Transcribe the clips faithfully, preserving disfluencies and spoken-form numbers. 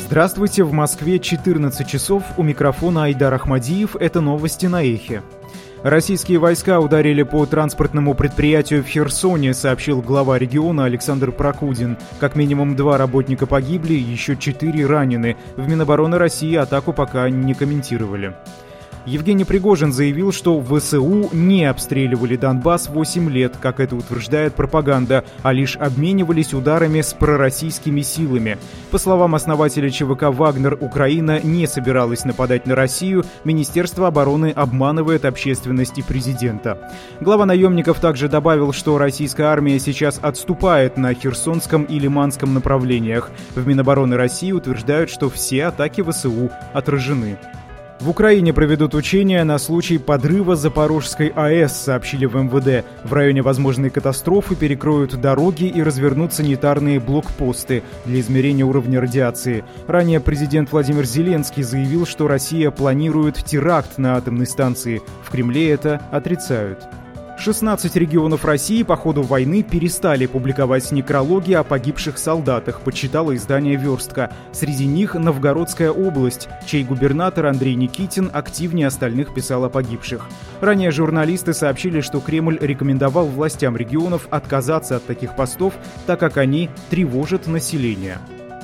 Здравствуйте, в Москве четырнадцать часов, у микрофона Айдар Ахмадиев, это новости на Эхе. Российские войска ударили по транспортному предприятию в Херсоне, сообщил глава региона Александр Прокудин. Как минимум два работника погибли, еще четыре ранены. В Минобороны России атаку пока не комментировали. Евгений Пригожин заявил, что ВСУ не обстреливали Донбасс восемь лет, как это утверждает пропаганда, а лишь обменивались ударами с пророссийскими силами. По словам основателя ЧВК «Вагнер», Украина не собиралась нападать на Россию, Министерство обороны обманывает общественность и президента. Глава наемников также добавил, что российская армия сейчас отступает на Херсонском и Лиманском направлениях. В Минобороны России утверждают, что все атаки ВСУ отражены. В Украине проведут учения на случай подрыва Запорожской АЭС, сообщили в эм вэ дэ. В районе возможной катастрофы перекроют дороги и развернут санитарные блокпосты для измерения уровня радиации. Ранее президент Владимир Зеленский заявил, что Россия планирует теракт на атомной станции. В Кремле это отрицают. шестнадцать регионов России по ходу войны перестали публиковать некрологи о погибших солдатах, подсчитало издание «Верстка». Среди них Новгородская область, чей губернатор Андрей Никитин активнее остальных писал о погибших. Ранее журналисты сообщили, что Кремль рекомендовал властям регионов отказаться от таких постов, так как они тревожат население.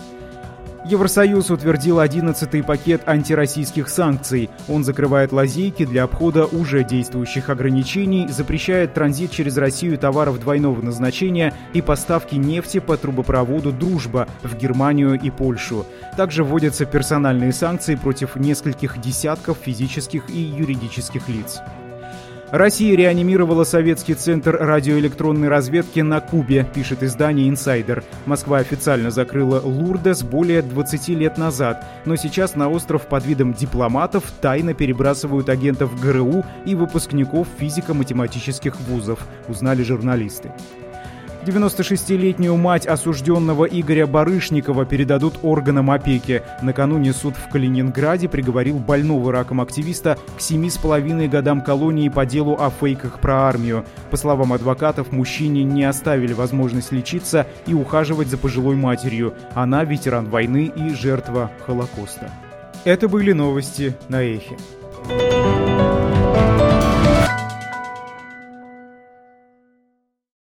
Евросоюз утвердил одиннадцатый пакет антироссийских санкций. Он закрывает лазейки для обхода уже действующих ограничений, запрещает транзит через Россию товаров двойного назначения и поставки нефти по трубопроводу «Дружба» в Германию и Польшу. Также вводятся персональные санкции против нескольких десятков физических и юридических лиц. Россия реанимировала советский центр радиоэлектронной разведки на Кубе, пишет издание «Инсайдер». Москва официально закрыла Лурдес более двадцати лет назад, но сейчас на остров под видом дипломатов тайно перебрасывают агентов гэ эр у и выпускников физико-математических вузов, узнали журналисты. девяносто шестилетнюю мать осужденного Игоря Барышникова передадут органам опеки. Накануне суд в Калининграде приговорил больного раком активиста к семи с половиной годам колонии по делу о фейках про армию. По словам адвокатов, мужчине не оставили возможность лечиться и ухаживать за пожилой матерью. Она ветеран войны и жертва Холокоста. Это были новости на Эхе.